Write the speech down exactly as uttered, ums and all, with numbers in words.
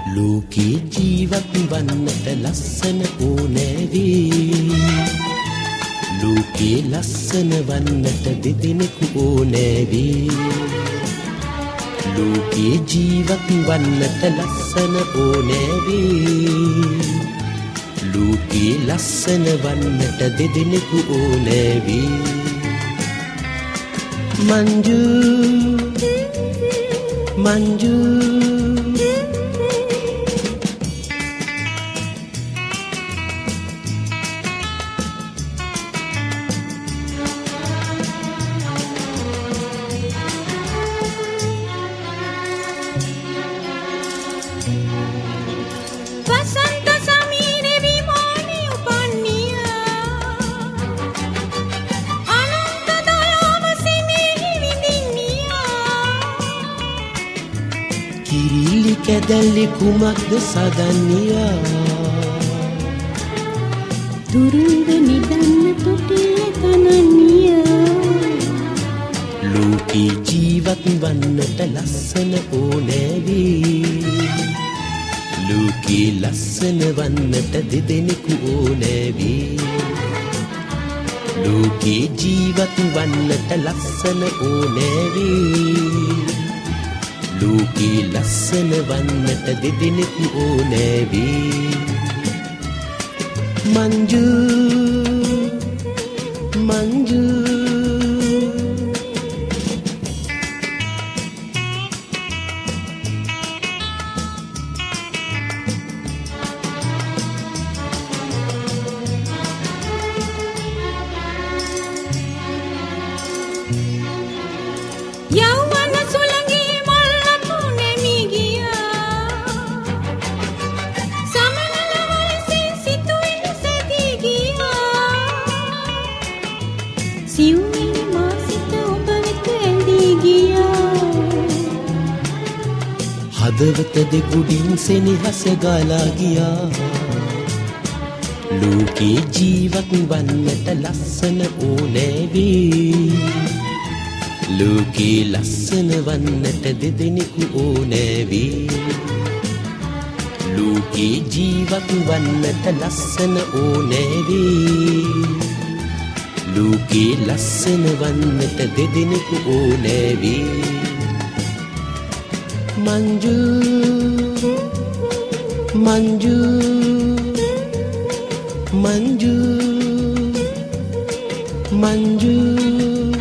ලෝකේ ජීවත් වන්නට ලස්සන ඕනෑ වේ. ලෝකේ ලස්සන වන්නට දෙදෙනෙකු ඕනෑ වේ. ලෝකේ ජීවත් වන්නට ලස්සන ඕනෑ වේ. ලෝකේ ලස්සන වන්නට දෙදෙනෙකු ඕනෑ වේ. මංජු මංජු කිරිලි කැදැල්ලි කුමක්ද සදන්නියා. තුරුංග නිදන්න තොටිල්ල තනන්නියා. ලෝකේ ජීවත් වන්නට ලස්සන ඕනෑ වේ. ලෝකේ ලස්සන වන්නට දෙදෙනෙකු ඕනෑ වේ. ලෝකේ ජීවත් වන්නට ලස්සන ඕනෑ වේ. ලෝකේ ලස්සන වන්නට දෙදෙනෙකු ඕනෑ වේ. මංජු මංජු යෞවන සුළඟේ මල්ලතු නැමි ගියා. සමනල වයසින් සිතුවිලි සැදී ගියා. සිව්මිනි මා සිත ඔබ වෙත ඇඳී ගියා. හදවත දෙගුඩින් සෙනෙහස ගලා ගියා. ලෝකේ ජීවත් වන්නට ලස්සන ඕනෑ වේ. ලෝකේ ලස්සන වන්නට දෙදෙනෙකු ඕනෑ වේ. ලෝකේ ජීවත් වන්නට ලස්සන ඕනෑ වේ. ලෝකේ ලස්සන වන්නට දෙදෙනෙකු ඕනෑ වේ. මංජු මංජු මංජු මංජු